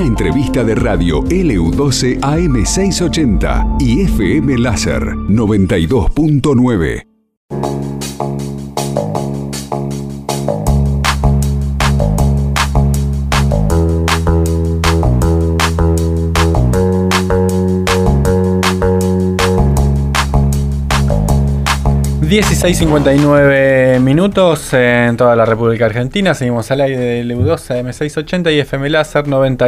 entrevista de radio LU12 AM680 y FM Láser 92.9. (16:59) en toda la República Argentina. Seguimos al aire de LU12 AM680 y FM Láser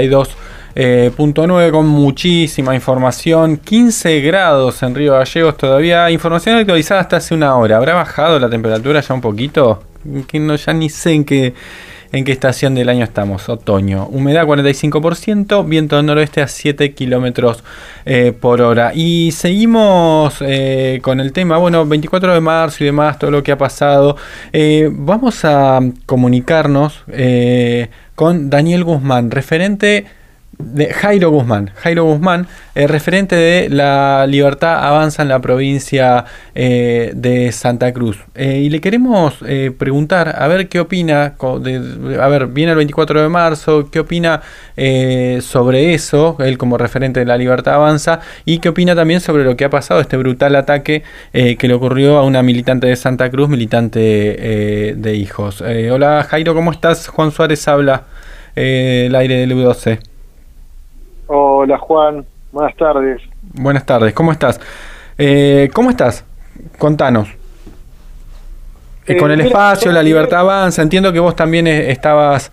92.9 con muchísima información. 15 grados en Río Gallegos todavía. Información actualizada hasta hace una hora. ¿Habrá bajado la temperatura ya un poquito? Que no, ya ni sé en qué estación del año estamos. Otoño. Humedad 45%, viento del noroeste a 7 kilómetros por hora. Y seguimos con el tema, 24 de marzo y demás, todo lo que ha pasado. Vamos a comunicarnos con Daniel Guzmán, referente de Jairo Guzmán, referente de La Libertad Avanza en la provincia de Santa Cruz. Y le queremos preguntar, a ver qué opina, viene el 24 de marzo, qué opina sobre eso, él como referente de La Libertad Avanza, y qué opina también sobre lo que ha pasado, este brutal ataque que le ocurrió a una militante de Santa Cruz, militante de Hijos. Hola Jairo, ¿cómo estás? Juan Suárez habla, el aire del U12. Hola Juan, buenas tardes. Buenas tardes, ¿cómo estás? ¿Cómo estás? Contanos. Con el espacio, La Libertad Avanza, entiendo que vos también estabas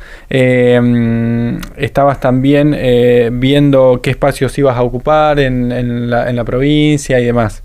también viendo qué espacios ibas a ocupar en la provincia y demás.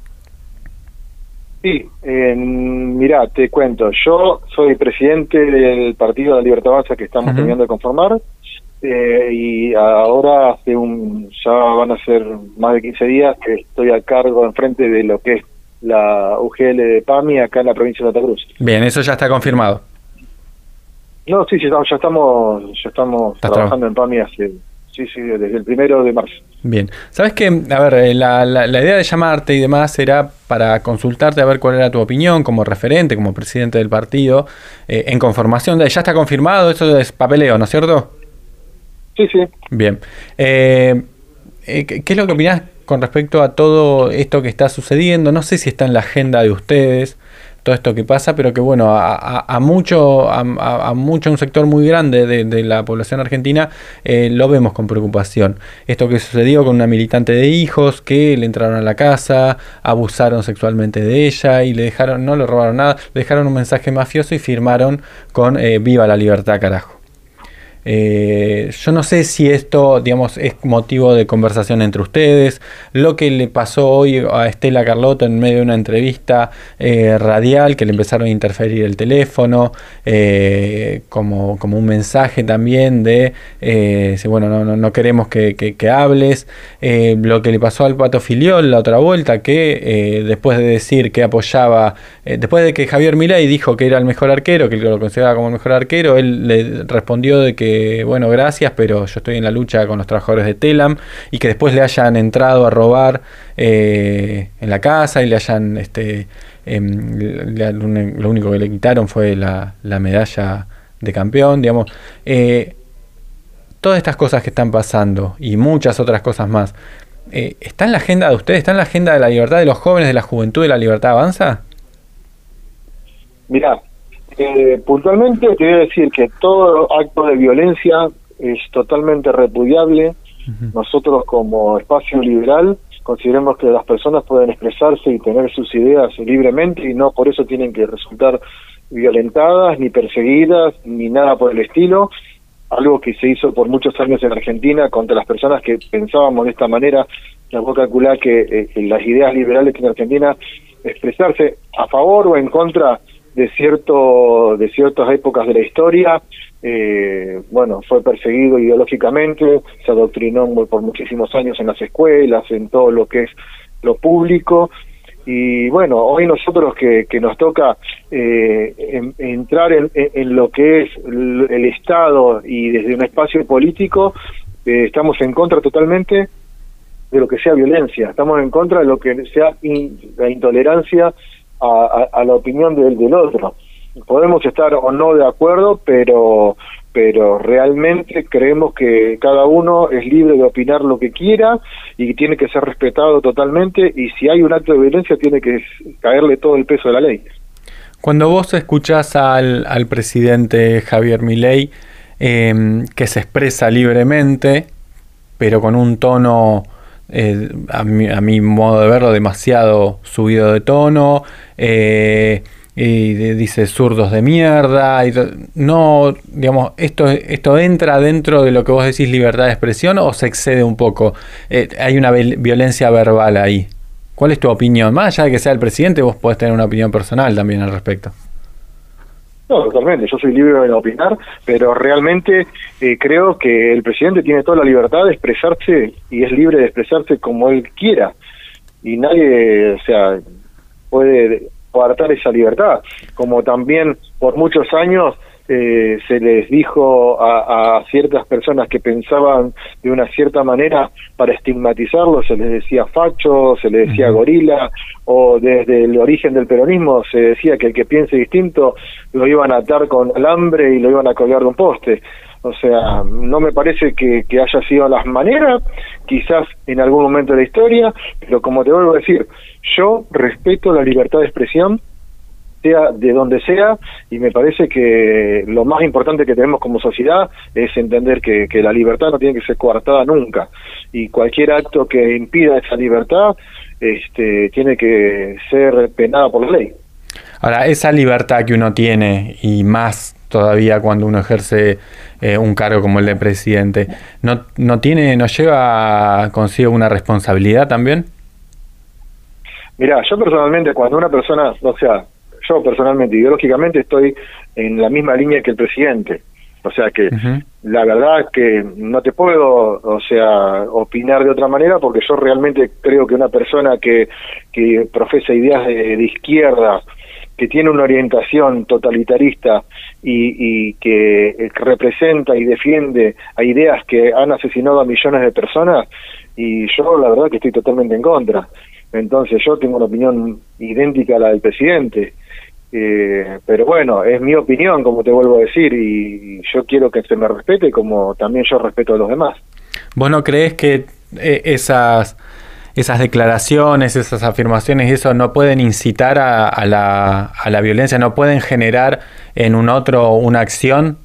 Sí, mirá, te cuento, yo soy presidente del partido La Libertad Avanza que estamos terminando de conformar. Y ahora ya van a ser más de 15 días que estoy a cargo enfrente de lo que es la UGL de PAMI acá en la provincia de Santa Cruz. Bien, eso ya está confirmado. No, sí, ya estamos trabajando en PAMI desde el 1 de marzo. Bien, sabes que, a ver, la idea de llamarte y demás era para consultarte a ver cuál era tu opinión como referente, como presidente del partido, en conformación. Ya está confirmado, eso es papeleo, ¿no es cierto? Sí, sí. Bien. ¿Qué es lo que opinás con respecto a todo esto que está sucediendo? No sé si está en la agenda de ustedes, todo esto que pasa, pero que a un sector muy grande de la población argentina lo vemos con preocupación. Esto que sucedió con una militante de Hijos, que le entraron a la casa, abusaron sexualmente de ella y no le robaron nada, le dejaron un mensaje mafioso y firmaron con Viva la Libertad, carajo. Yo no sé si esto, digamos, es motivo de conversación entre ustedes. Lo que le pasó hoy a Estela Carlotto en medio de una entrevista radial, que le empezaron a interferir el teléfono, como un mensaje también de no queremos que hables. Lo que le pasó al Pato Filiol la otra vuelta, que después de decir que apoyaba, después de que Javier Milei dijo que era el mejor arquero, que lo consideraba como el mejor arquero, él le respondió de que gracias, pero yo estoy en la lucha con los trabajadores de Telam, y que después le hayan entrado a robar en la casa y le hayan lo único que le quitaron fue la medalla de campeón, digamos. Todas estas cosas que están pasando y muchas otras cosas más, ¿está en la agenda de ustedes? ¿Está en la agenda de la libertad de los jóvenes, de la juventud, de La Libertad Avanza? Mirá, puntualmente te voy a decir que todo acto de violencia es totalmente repudiable. Nosotros como espacio liberal consideramos que las personas pueden expresarse y tener sus ideas libremente y no por eso tienen que resultar violentadas, ni perseguidas, ni nada por el estilo. Algo que se hizo por muchos años en Argentina contra las personas que pensábamos de esta manera. La puedo calcular que las ideas liberales que en Argentina, expresarse a favor o en contra de ciertas épocas de la historia, fue perseguido ideológicamente, se adoctrinó por muchísimos años en las escuelas, en todo lo que es lo público, y hoy nosotros que nos toca entrar en lo que es el Estado y desde un espacio político, estamos en contra totalmente de lo que sea violencia, estamos en contra de lo que sea la intolerancia a la opinión del otro. podemos estar o no de acuerdo, pero realmente creemos que cada uno es libre de opinar lo que quiera y tiene que ser respetado totalmente, y si hay un acto de violencia tiene que caerle todo el peso de la ley. Cuando vos escuchás al presidente Javier Milei que se expresa libremente, pero con un tono, a mi modo de verlo, demasiado subido de tono, y dice zurdos de mierda, y no, digamos, esto entra dentro de lo que vos decís libertad de expresión, o se excede un poco, hay una violencia verbal ahí. ¿Cuál es tu opinión? Más allá de que sea el presidente, vos podés tener una opinión personal también al respecto. No, totalmente, yo soy libre de opinar, pero realmente creo que el presidente tiene toda la libertad de expresarse y es libre de expresarse como él quiera, y nadie, o sea, puede coartar esa libertad, como también por muchos años se les dijo a ciertas personas que pensaban de una cierta manera para estigmatizarlos, se les decía facho, se les decía gorila, o desde el origen del peronismo se decía que el que piense distinto lo iban a atar con alambre y lo iban a colgar de un poste. O sea, no me parece que haya sido las maneras, quizás en algún momento de la historia, pero como te vuelvo a decir, yo respeto la libertad de expresión, sea de donde sea, y me parece que lo más importante que tenemos como sociedad es entender que la libertad no tiene que ser coartada nunca, y cualquier acto que impida esa libertad tiene que ser penada por la ley. Ahora, esa libertad que uno tiene, y más todavía cuando uno ejerce un cargo como el de presidente, ¿no lleva consigo una responsabilidad también? Mirá, yo personalmente, cuando una persona, o sea, yo personalmente, ideológicamente, estoy en la misma línea que el presidente. O sea que la verdad que no te puedo, o sea, opinar de otra manera, porque yo realmente creo que una persona que profesa ideas de izquierda, que tiene una orientación totalitarista y que representa y defiende a ideas que han asesinado a millones de personas, y yo la verdad que estoy totalmente en contra. Entonces yo tengo una opinión idéntica a la del presidente, pero bueno, es mi opinión, como te vuelvo a decir, y yo quiero que se me respete como también yo respeto a los demás. ¿Vos no creés que esas declaraciones, esas afirmaciones y eso no pueden incitar a la violencia, no pueden generar en un otro una acción?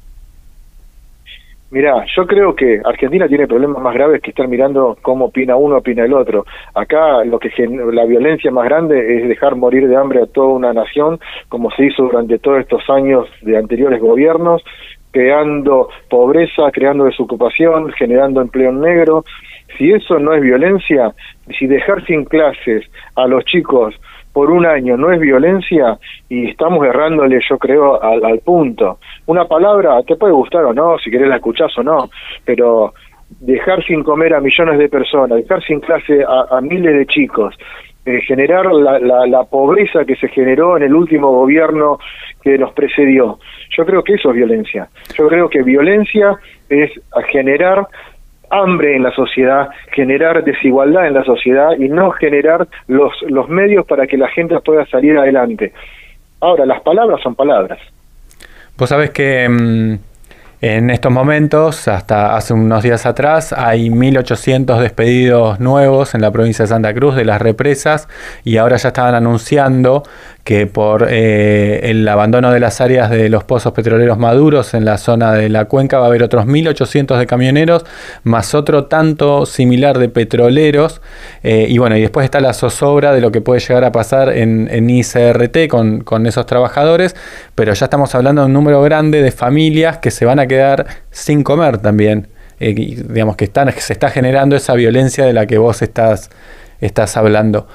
Mirá, yo creo que Argentina tiene problemas más graves que estar mirando cómo opina uno, opina el otro. Acá la violencia más grande es dejar morir de hambre a toda una nación, como se hizo durante todos estos años de anteriores gobiernos, creando pobreza, creando desocupación, generando empleo negro. Si eso no es violencia, si dejar sin clases a los chicos por un año no es violencia, y estamos errándole, yo creo, al punto. Una palabra te puede gustar o no, si querés la escuchás o no, pero dejar sin comer a millones de personas, dejar sin clase a miles de chicos, generar la pobreza que se generó en el último gobierno que nos precedió, yo creo que eso es violencia. Yo creo que violencia es generar hambre en la sociedad, generar desigualdad en la sociedad y no generar los medios para que la gente pueda salir adelante. Ahora, las palabras son palabras. Vos sabés que en estos momentos, hasta hace unos días atrás, hay 1.800 despedidos nuevos en la provincia de Santa Cruz de las represas, y ahora ya estaban anunciando que por el abandono de las áreas de los pozos petroleros maduros en la zona de la cuenca va a haber otros 1.800 de camioneros, más otro tanto similar de petroleros, y bueno, y después está la zozobra de lo que puede llegar a pasar en ICRT con esos trabajadores, pero ya estamos hablando de un número grande de familias que se van a quedar sin comer también, digamos que se está generando esa violencia de la que vos estás hablando.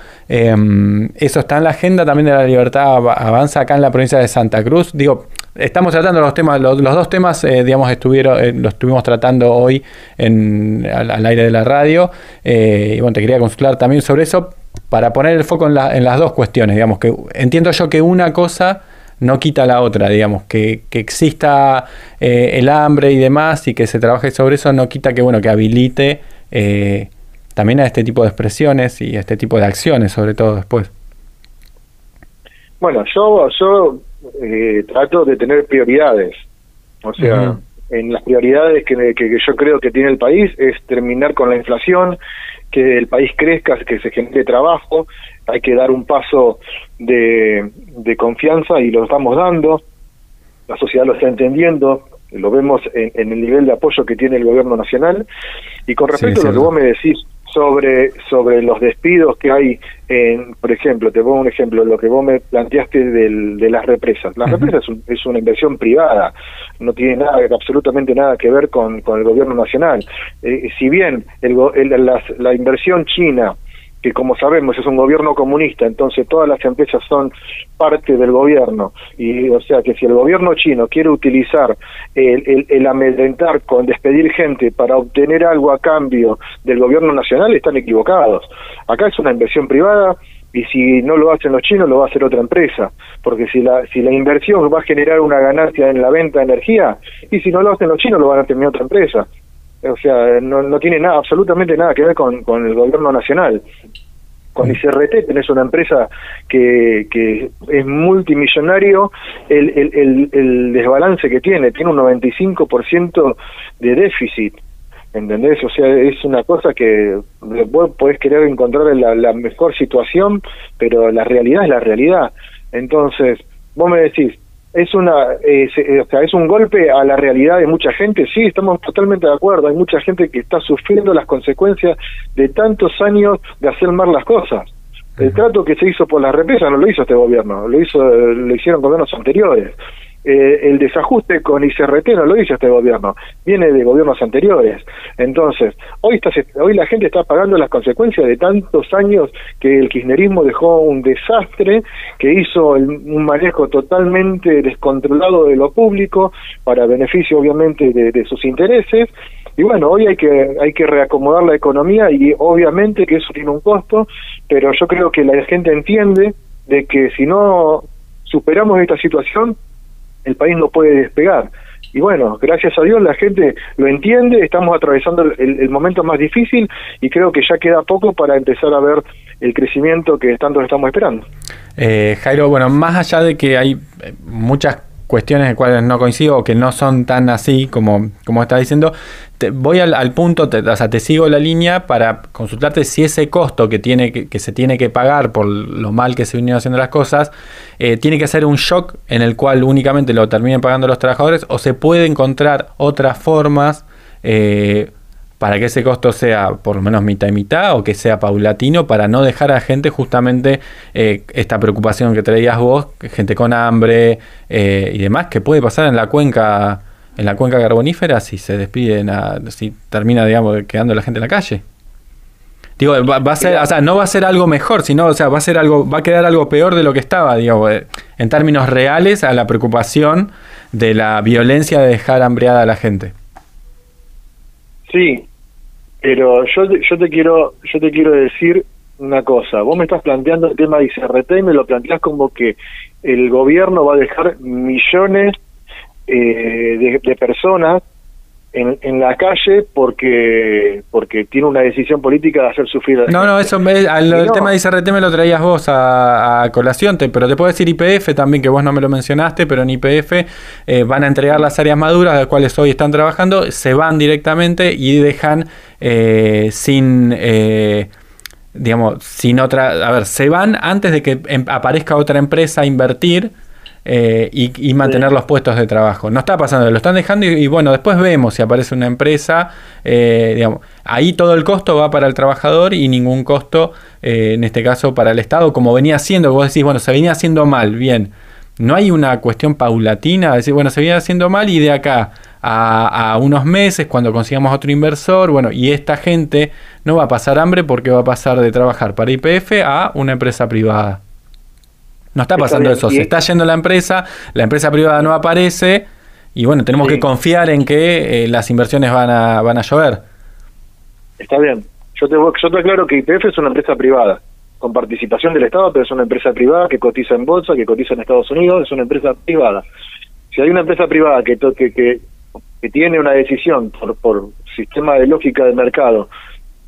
Eso está en la agenda también de la Libertad Avanza acá en la provincia de Santa Cruz. Digo, estamos tratando los temas, los dos temas, digamos, los estuvimos tratando hoy al aire de la radio, y bueno, te quería consultar también sobre eso para poner el foco en las dos cuestiones. Digamos que entiendo yo que una cosa no quita la otra, digamos, que exista el hambre y demás, y que se trabaje sobre eso, no quita que, bueno, que habilite también a este tipo de expresiones y a este tipo de acciones, sobre todo después. Bueno, yo trato de tener prioridades. O sea, en las prioridades que yo creo que tiene el país es terminar con la inflación, que el país crezca, que se genere trabajo. Hay que dar un paso de confianza y lo estamos dando. La sociedad lo está entendiendo, lo vemos en el nivel de apoyo que tiene el gobierno nacional. Y con respecto a lo que vos me decís sobre los despidos que hay, por ejemplo, te pongo un ejemplo, lo que vos me planteaste de las represas. Las represas es una inversión privada, no tiene absolutamente nada que ver con el gobierno nacional. Si bien la inversión china, que como sabemos es un gobierno comunista, entonces todas las empresas son parte del gobierno, y o sea que si el gobierno chino quiere utilizar el amedrentar con despedir gente para obtener algo a cambio del gobierno nacional, están equivocados. Acá es una inversión privada, y si no lo hacen los chinos, lo va a hacer otra empresa, porque si la inversión va a generar una ganancia en la venta de energía, y si no lo hacen los chinos, lo van a terminar otra empresa. O sea, no tiene nada, absolutamente nada que ver con el gobierno nacional. Con ICRT tenés una empresa que es multimillonario, el desbalance que tiene un 95% de déficit, ¿entendés? O sea, es una cosa que vos podés querer encontrar la mejor situación, pero la realidad es la realidad. Entonces, vos me decís, es un golpe a la realidad de mucha gente. Sí, estamos totalmente de acuerdo. Hay mucha gente que está sufriendo las consecuencias de tantos años de hacer mal las cosas. El trato que se hizo por las represas no lo hizo este gobierno, lo hicieron gobiernos anteriores. El desajuste con ICRT no lo hizo este gobierno, viene de gobiernos anteriores. Entonces, hoy la gente está pagando las consecuencias de tantos años que el kirchnerismo dejó un desastre, que hizo un manejo totalmente descontrolado de lo público para beneficio obviamente de sus intereses. Y bueno, hoy hay que reacomodar la economía, y obviamente que eso tiene un costo, pero yo creo que la gente entiende de que si no superamos esta situación, el país no puede despegar. Y bueno, gracias a Dios la gente lo entiende, estamos atravesando el momento más difícil, y creo que ya queda poco para empezar a ver el crecimiento que tanto estamos esperando. Jairo, bueno, más allá de que hay muchas cuestiones en las cuales no coincido o que no son tan así como estás diciendo, voy al punto, te sigo la línea para consultarte si ese costo que se tiene que pagar por lo mal que se vinieron haciendo las cosas, tiene que ser un shock en el cual únicamente lo terminen pagando los trabajadores, o se puede encontrar otras formas para que ese costo sea por lo menos mitad y mitad, o que sea paulatino, para no dejar a gente justamente esta preocupación que traías vos, gente con hambre y demás, que puede pasar en la cuenca carbonífera si se despiden, si termina, digamos, quedando la gente en la calle. Digo, va a ser, o sea, no va a ser algo mejor, sino, o sea, va a quedar algo peor de lo que estaba, digo, en términos reales, a la preocupación de la violencia de dejar hambreada a la gente. Sí, pero yo te quiero decir una cosa. Vos me estás planteando el tema de ICRT y me lo planteás como que el gobierno va a dejar millones de personas en la calle porque tiene una decisión política de hacer sufrir a la gente. El tema de ICRT me lo traías vos a colación, pero te puedo decir YPF también, que vos no me lo mencionaste, pero en YPF van a entregar las áreas maduras, las cuales hoy están trabajando, se van directamente y dejan sin otra, a ver, se van antes de que aparezca otra empresa a invertir y mantener los puestos de trabajo. No está pasando, lo están dejando y bueno, después vemos si aparece una empresa, ahí todo el costo va para el trabajador y ningún costo, en este caso, para el Estado, como venía haciendo. Vos decís, bueno, se venía haciendo mal, bien. No hay una cuestión paulatina, decir, bueno, se viene haciendo mal y de acá a unos meses, cuando consigamos otro inversor, bueno, y esta gente no va a pasar hambre porque va a pasar de trabajar para YPF a una empresa privada. No está pasando eso, se está yendo la empresa privada no aparece, y bueno, tenemos que confiar en que las inversiones van a llover. Está bien, yo te aclaro que YPF es una empresa privada, con participación del Estado, pero es una empresa privada que cotiza en bolsa, que cotiza en Estados Unidos, es una empresa privada. Si hay una empresa privada que tiene una decisión por sistema de lógica de mercado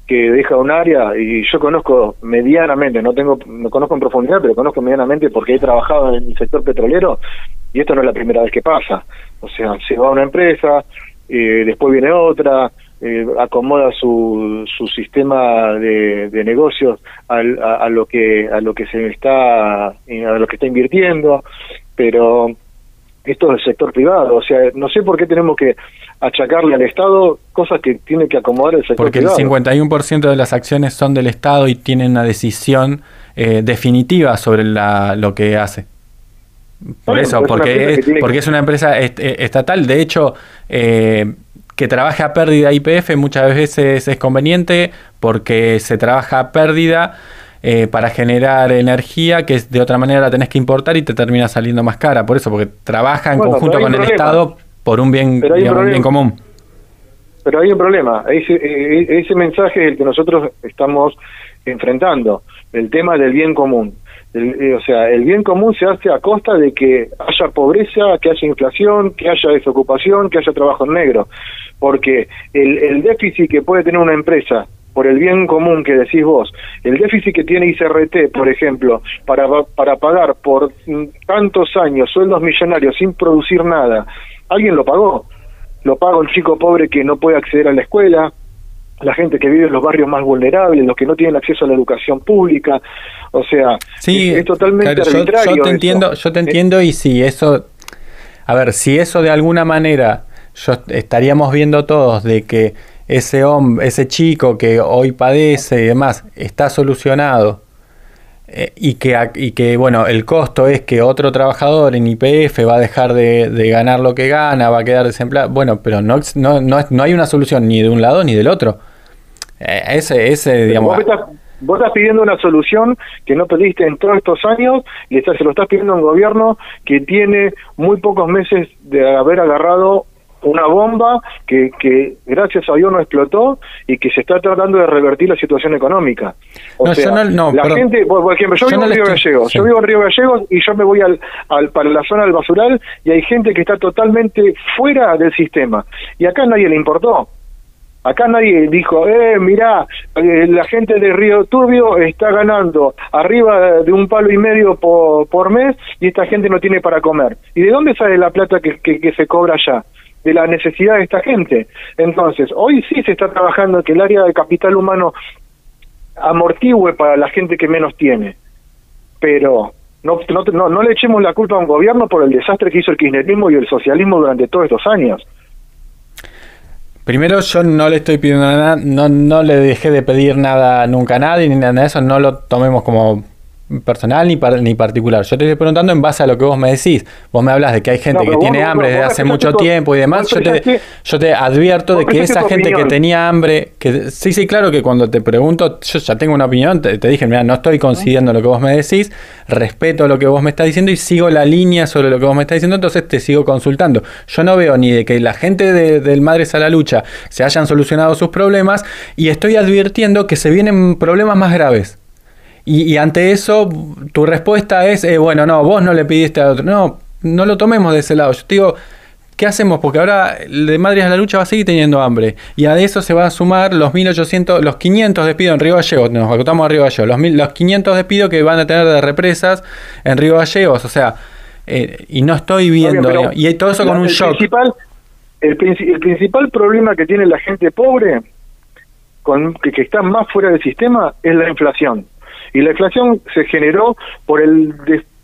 que deja un área, y yo conozco medianamente, no conozco en profundidad, pero conozco medianamente porque he trabajado en el sector petrolero, y esto no es la primera vez que pasa. O sea, se va a una empresa, después viene otra, acomoda su sistema de negocios a lo que está invirtiendo, pero esto es el sector privado. O sea, no sé por qué tenemos que achacarle al Estado cosas que tiene que acomodar el sector privado. Porque el 51% de las acciones son del Estado y tienen una decisión definitiva sobre lo que hace. Por eso, porque es una empresa estatal. De hecho, que trabaje a pérdida YPF muchas veces es conveniente, porque se trabaja a pérdida para generar energía que de otra manera la tenés que importar y te termina saliendo más cara. Por eso, porque trabaja en conjunto con el Estado por un bien, digamos, bien común. Pero hay un problema. Ese mensaje es el que nosotros estamos enfrentando, el tema del bien común. O sea, el bien común se hace a costa de que haya pobreza, que haya inflación, que haya desocupación, que haya trabajo en negro. Porque el déficit que puede tener una empresa por el bien común que decís vos, el déficit que tiene ICRT, por ejemplo, para pagar por tantos años sueldos millonarios sin producir nada, alguien lo pagó. Lo paga el chico pobre que no puede acceder a la escuela, la gente que vive en los barrios más vulnerables, los que no tienen acceso a la educación pública. O sea, sí, es totalmente arbitrario. Yo te entiendo, y si eso, a ver, si eso de alguna manera estaríamos viendo todos de que ese chico que hoy padece y demás está solucionado, y que bueno, el costo es que otro trabajador en YPF va a dejar de ganar lo que gana, va a quedar desempleado. Bueno, pero no hay una solución ni de un lado ni del otro. Digamos, vos estás pidiendo una solución que no pediste en todos estos años, y se lo estás pidiendo a un gobierno que tiene muy pocos meses de haber agarrado una bomba que gracias a Dios no explotó, y que se está tratando de revertir la situación económica. Gente, por ejemplo, yo vivo en Río Gallegos, sí. Yo vivo en Río Gallegos y yo me voy para la zona del basural, y hay gente que está totalmente fuera del sistema, y acá nadie le importó. Acá nadie dijo, mirá, la gente de Río Turbio está ganando arriba de $1,5 por mes, y esta gente no tiene para comer. ¿Y de dónde sale la plata que se cobra allá? De la necesidad de esta gente. Entonces, hoy sí se está trabajando que el área de capital humano amortigüe para la gente que menos tiene. Pero no le echemos la culpa a un gobierno por el desastre que hizo el kirchnerismo y el socialismo durante todos estos años. Primero, yo no le estoy pidiendo nada, no le dejé de pedir nada nunca a nadie, ni nada de eso, no lo tomemos como personal ni particular. Yo te estoy preguntando en base a lo que vos me decís. Vos me hablas de que hay gente que tiene hambre desde hace mucho tiempo y demás. Yo te advierto de que esa gente que tenía hambre, sí, claro, que cuando te pregunto, yo ya tengo una opinión, te dije, mira, no estoy coincidiendo lo que vos me decís, respeto lo que vos me estás diciendo y sigo la línea sobre lo que vos me estás diciendo, entonces te sigo consultando. Yo no veo ni de que la gente del Madres a la Lucha se hayan solucionado sus problemas, y estoy advirtiendo que se vienen problemas más graves. Y ante eso, tu respuesta es, bueno, no, vos no le pidiste a otro. No lo tomemos de ese lado. Yo te digo, ¿qué hacemos? Porque ahora el de Madres a la Lucha va a seguir teniendo hambre. Y a eso se va a sumar los 1.800, los 500 despidos en Río Gallegos. Nos acotamos a Río Gallegos. Los 500 despidos que van a tener de represas en Río Gallegos. O sea, y no estoy viendo. Bien, y todo eso con un shock. El principal problema que tiene la gente pobre, que está más fuera del sistema, es la inflación. Y la inflación se generó por el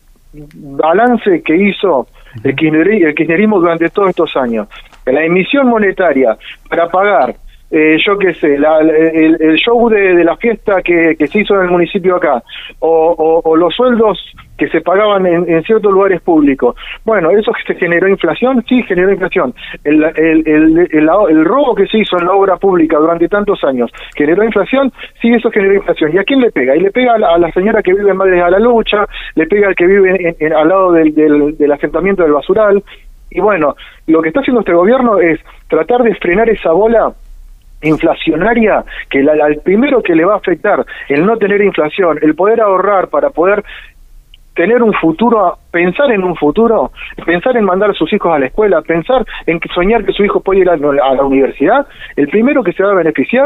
balance que hizo el kirchnerismo durante todos estos años. La emisión monetaria para pagar, yo qué sé, el show de la fiesta que se hizo en el municipio acá, o los sueldos que se pagaban en ciertos lugares públicos. Bueno, ¿eso que se generó inflación? Sí, generó inflación. El robo que se hizo en la obra pública durante tantos años, ¿generó inflación? Sí, eso generó inflación. ¿Y a quién le pega? Y le pega a la señora que vive en Madres a la Lucha, le pega al que vive al lado del asentamiento del basural. Y bueno, lo que está haciendo este gobierno es tratar de frenar esa bola inflacionaria, que al primero que le va a afectar el no tener inflación, el poder ahorrar para poder tener un futuro, pensar en un futuro, pensar en mandar a sus hijos a la escuela, pensar en soñar que su hijo puede ir a la universidad, el primero que se va a beneficiar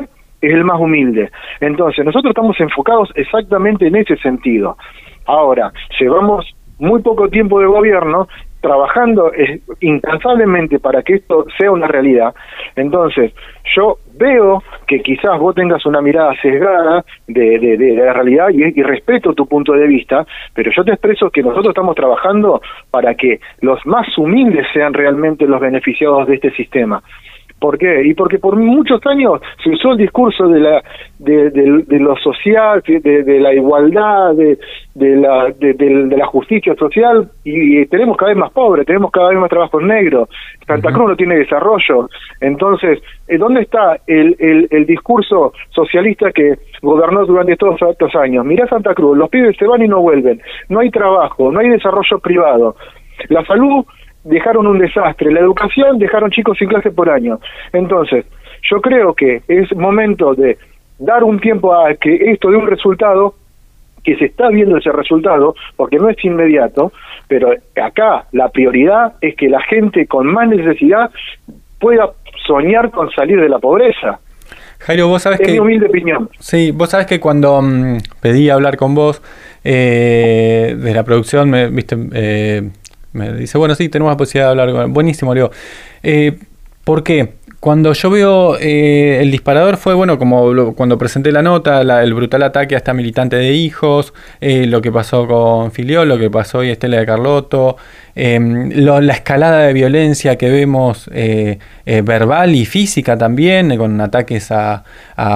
es el más humilde. Entonces, nosotros estamos enfocados exactamente en ese sentido. Ahora, llevamos muy poco tiempo de gobierno trabajando incansablemente para que esto sea una realidad. Entonces, yo veo que quizás vos tengas una mirada sesgada de la realidad y respeto tu punto de vista, pero yo te expreso que nosotros estamos trabajando para que los más humildes sean realmente los beneficiados de este sistema. ¿Por qué? Y porque por muchos años se usó el discurso de lo social, de la igualdad, de la justicia social, y tenemos cada vez más pobres, tenemos cada vez más trabajos negros. Santa Cruz no tiene desarrollo. Entonces, ¿dónde está el discurso socialista que gobernó durante todos estos años? Mirá Santa Cruz, los pibes se van y no vuelven, no hay trabajo, no hay desarrollo privado. La salud dejaron un desastre, la educación dejaron chicos sin clase por año. Entonces, yo creo que es momento de dar un tiempo a que esto dé un resultado, que se está viendo ese resultado, porque no es inmediato, pero acá la prioridad es que la gente con más necesidad pueda soñar con salir de la pobreza. Jairo, vos sabés es mi humilde opinión. Sí, vos sabés que cuando pedí hablar con vos de la producción, me dice, bueno, sí, tenemos la posibilidad de hablar. Buenísimo, Leo. ¿Por qué? Cuando yo veo el disparador fue, bueno, como cuando presenté la nota, el brutal ataque a esta militante de Hijos, lo que pasó con Filiol, lo que pasó hoy Estela de Carlotto, la escalada de violencia que vemos verbal y física también, con ataques a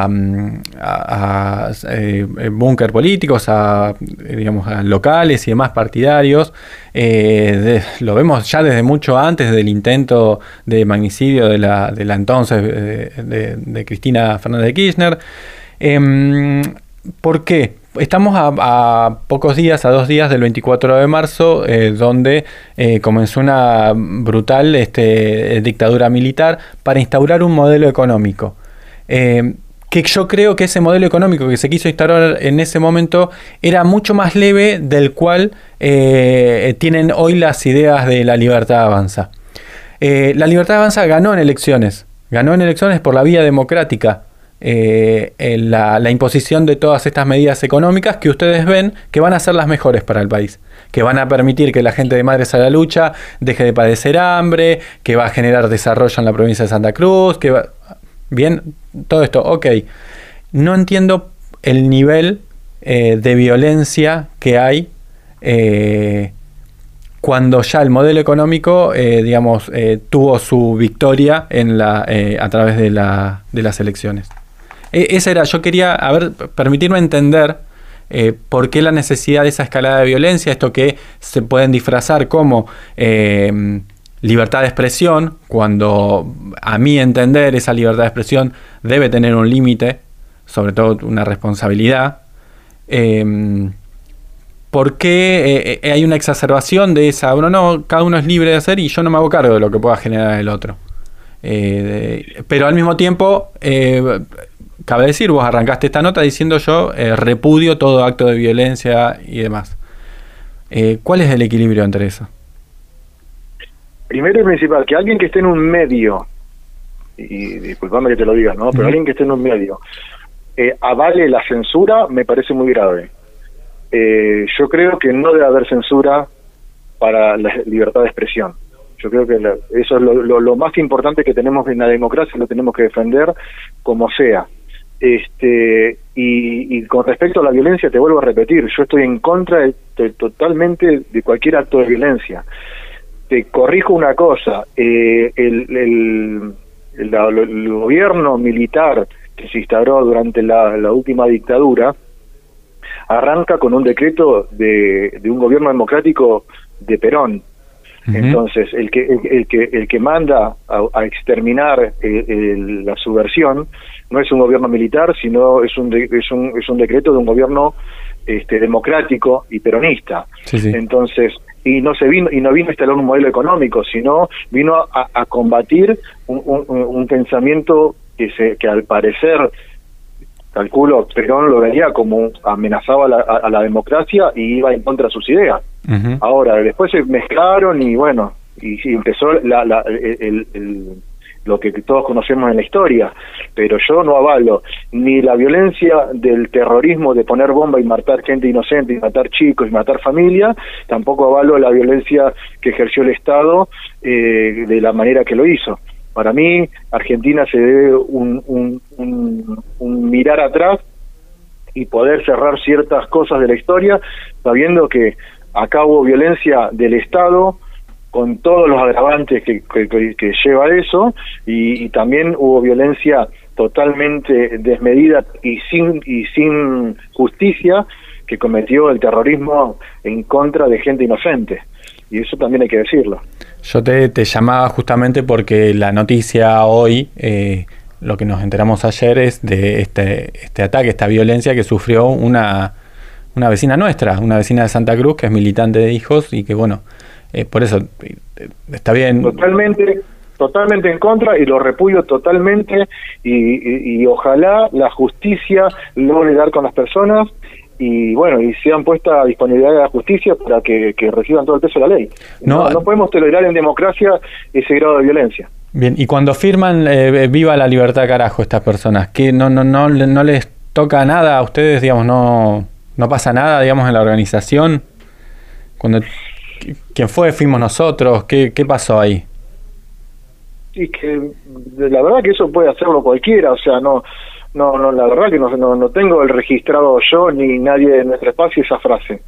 búnker políticos, digamos, a locales y demás partidarios. Lo vemos ya desde mucho antes del intento de magnicidio de la entonces de Cristina Fernández de Kirchner. ¿Por qué? Estamos a pocos días, a 2 días del 24 de marzo, donde comenzó una brutal dictadura militar para instaurar un modelo económico. Que yo creo que ese modelo económico que se quiso instaurar en ese momento era mucho más leve del cual tienen hoy las ideas de La Libertad Avanza. La Libertad Avanza ganó en elecciones por la vía democrática, la imposición de todas estas medidas económicas que ustedes ven que van a ser las mejores para el país, que van a permitir que la gente de Madres a la Lucha deje de padecer hambre, que va a generar desarrollo en la provincia de Santa Cruz, bien, todo esto, ok. No entiendo el nivel de violencia que hay cuando ya el modelo económico, tuvo su victoria a través de las elecciones. Esa era, yo quería, permitirme entender por qué la necesidad de esa escalada de violencia, esto que se pueden disfrazar como libertad de expresión, cuando a mi entender esa libertad de expresión debe tener un límite, sobre todo una responsabilidad. ¿Por qué hay una exacerbación de esa? No, cada uno es libre de hacer y yo no me hago cargo de lo que pueda generar el otro. Pero al mismo tiempo, cabe decir, vos arrancaste esta nota diciendo yo repudio todo acto de violencia y demás. ¿Cuál es el equilibrio entre eso? Primero y principal, que alguien que esté en un medio, y disculpame que te lo diga, ¿no? Pero alguien que esté en un medio avale la censura, me parece muy grave. Yo creo que no debe haber censura para la libertad de expresión. Yo creo que eso es lo más importante que tenemos en la democracia, lo tenemos que defender como sea. Y con respecto a la violencia, te vuelvo a repetir, yo estoy en contra totalmente de cualquier acto de violencia. Te corrijo una cosa, el gobierno militar que se instauró durante la última dictadura arranca con un decreto de un gobierno democrático de Perón. Entonces, el que manda a exterminar la subversión no es un gobierno militar, sino es un decreto de un gobierno democrático y peronista. Sí. Entonces, y no vino a instalar un modelo económico, sino vino a combatir un pensamiento que al parecer, calculo, Perón lo veía como amenazaba a la democracia y iba en contra de sus ideas. Ahora, después se mezclaron y bueno, y empezó el lo que todos conocemos en la historia, pero yo no avalo ni la violencia del terrorismo de poner bomba y matar gente inocente, y matar chicos, y matar familia, tampoco avalo la violencia que ejerció el Estado de la manera que lo hizo. Para mí, Argentina se debe un mirar atrás y poder cerrar ciertas cosas de la historia, sabiendo que acá hubo violencia del Estado, con todos los agravantes que lleva eso, y también hubo violencia totalmente desmedida y sin justicia que cometió el terrorismo en contra de gente inocente, y eso también hay que decirlo. Yo te llamaba justamente porque la noticia hoy, lo que nos enteramos ayer es de este ataque, esta violencia que sufrió una vecina nuestra, una vecina de Santa Cruz, que es militante de Hijos, y que bueno, por eso está bien. Totalmente en contra, y lo repudio totalmente, y ojalá la justicia logre dar con las personas, y bueno, y sean puesta a disponibilidad de la justicia para que reciban todo el peso de la ley. No podemos tolerar en democracia ese grado de violencia. Bien, y cuando firman viva la libertad carajo estas personas, que no les toca nada a ustedes, digamos, no pasa nada, digamos, en la organización. Cuando ¿quién fue? Fuimos nosotros. ¿Qué pasó ahí? Sí, que la verdad que eso puede hacerlo cualquiera, o sea, no, la verdad que no tengo el registrado yo ni nadie de nuestro espacio esa frase.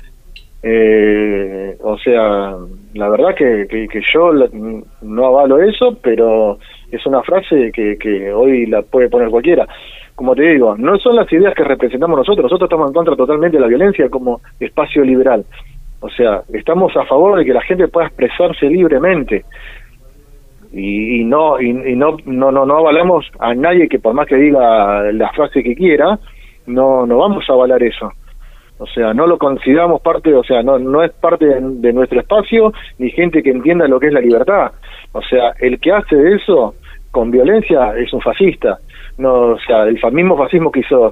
O sea, la verdad que yo no avalo eso, pero es una frase que hoy la puede poner cualquiera. Como te digo, no son las ideas que representamos nosotros estamos en contra totalmente de la violencia como espacio liberal. O sea, estamos a favor de que la gente pueda expresarse libremente, y no avalamos a nadie que por más que diga la frase que quiera, no vamos a avalar eso. O sea, no lo consideramos parte, o sea, no es parte de nuestro espacio, ni gente que entienda lo que es la libertad. O sea, el que hace eso con violencia es un fascista. No, o sea, el mismo fascismo que hizo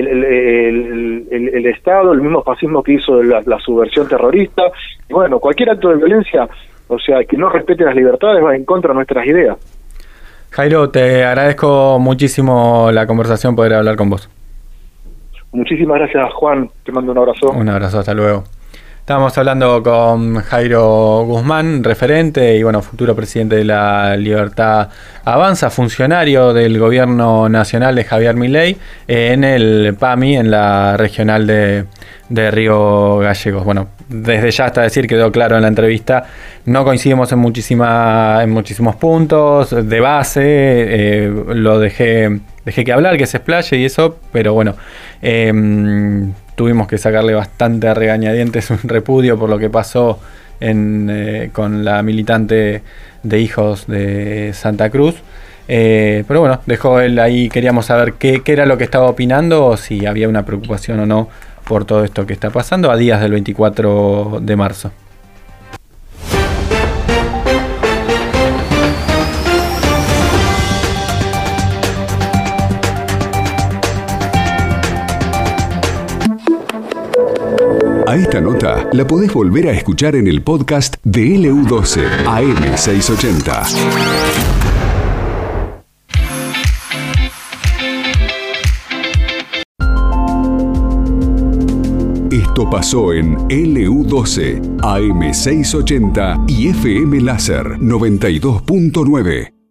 el Estado, el mismo fascismo que hizo la subversión terrorista, y bueno, cualquier acto de violencia, o sea, que no respete las libertades, va en contra de nuestras ideas. Jairo, te agradezco muchísimo la conversación, poder hablar con vos. Muchísimas gracias, Juan. Te mando un abrazo. Un abrazo, hasta luego. Estábamos hablando con Jairo Guzmán, referente y bueno, futuro presidente de la Libertad Avanza, funcionario del gobierno nacional de Javier Milei, en el PAMI, en la regional de Río Gallegos. Bueno, desde ya hasta decir, quedó claro en la entrevista, no coincidimos en muchísimos puntos de base, lo dejé que hablar, que se explaye y eso, pero bueno, tuvimos que sacarle bastante a regañadientes un repudio por lo que pasó con la militante de Hijos de Santa Cruz. Pero bueno, dejó él ahí, queríamos saber qué era lo que estaba opinando, o si había una preocupación o no por todo esto que está pasando a días del 24 de marzo. A esta nota la podés volver a escuchar en el podcast de LU12 AM680. Esto pasó en LU12 AM680 y FM Láser 92.9.